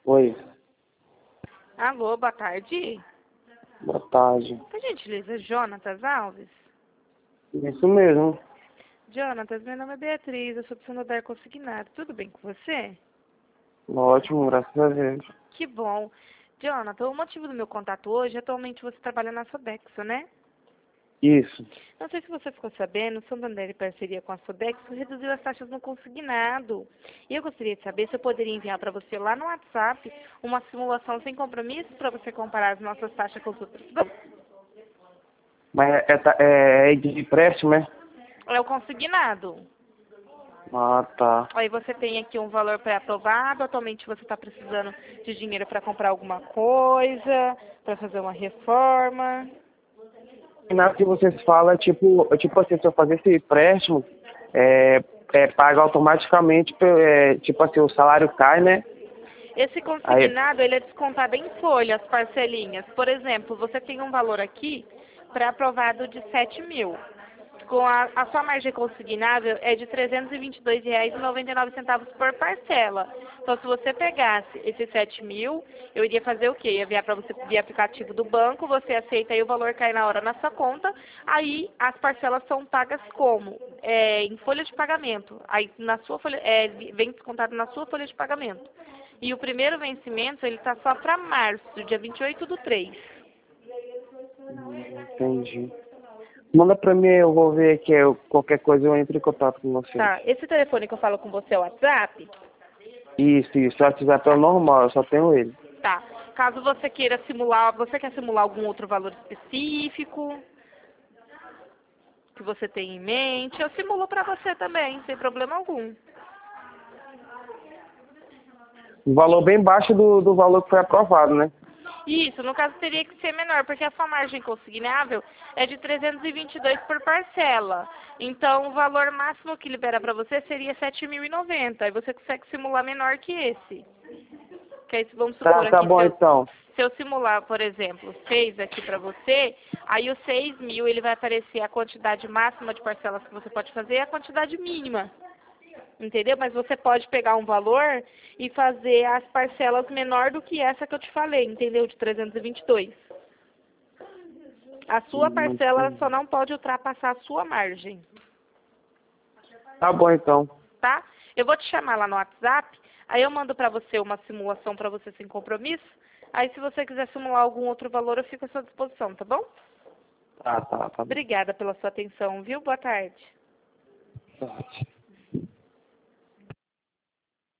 Oi, Alô, boa tarde. boa tarde. Por gentileza, Jonatas Alves? Isso mesmo. Jonatas, meu nome é Beatriz, eu sou do Santander Consignado. Tudo bem com você? Ótimo, graças a Deus. Que bom. Jonathan, o motivo do meu contato hoje, atualmente você trabalha na Sodexo, né? Isso. Não sei se você ficou sabendo, o Santander, em parceria com a Sodexo, reduziu as taxas no consignado. E eu gostaria de saber se eu poderia enviar para você lá no WhatsApp uma simulação sem compromisso para você comparar as nossas taxas com os outros bancos. Mas é de empréstimo, é? É o consignado. Ah, tá. Aí você tem aqui um valor pré-aprovado. Atualmente você está precisando de dinheiro para comprar alguma coisa, para fazer uma reforma. E na que vocês falam, tipo assim, se eu fazer esse empréstimo, paga automaticamente, tipo assim, o salário cai, né? Esse Aí, consignado, ele é descontado em folhas, parcelinhas. Por exemplo, você tem um valor aqui pré-aprovado de 7.000. Com a sua margem consignável é de R$ 322,99 por parcela. Então, se você pegasse esses 7.000, eu iria fazer o quê? Ia enviar para você via aplicativo do banco, você aceita e o valor cai na hora na sua conta. Aí, as parcelas são pagas como? Em folha de pagamento. Aí, na sua folha, vem descontado na sua folha de pagamento. E o primeiro vencimento, ele está só para março, dia 28/3. entendi. Manda pra mim, eu vou ver aqui, qualquer coisa eu entro em contato com vocês. Tá? Esse telefone que eu falo com você é o WhatsApp? Isso. O WhatsApp é o normal, eu só tenho ele. Tá. Caso você queira simular, você quer simular algum outro valor específico que você tem em mente, eu simulo para você também, sem problema algum. Um valor bem baixo do valor que foi aprovado, né? Isso, no caso teria que ser menor, porque a sua margem consignável é de 322 por parcela. Então, o valor máximo que libera para você seria 7.090. Aí você consegue simular menor que esse. Que aí, vamos supor Tá aqui, bom então. se eu simular, por exemplo, 6 aqui para você, aí os 6.000 ele vai aparecer a quantidade máxima de parcelas que você pode fazer e a quantidade mínima. Entendeu? Mas você pode pegar um valor e fazer as parcelas menor do que essa que eu te falei, entendeu? De 322. A sua parcela Entendi. só não pode ultrapassar a sua margem, Tá bom então. tá? Eu vou te chamar lá no WhatsApp, aí eu mando pra você uma simulação pra você sem compromisso. Aí se você quiser simular algum outro valor, eu fico à sua disposição, tá bom? Tá bom. Obrigada pela sua atenção, viu? Boa tarde. Tá.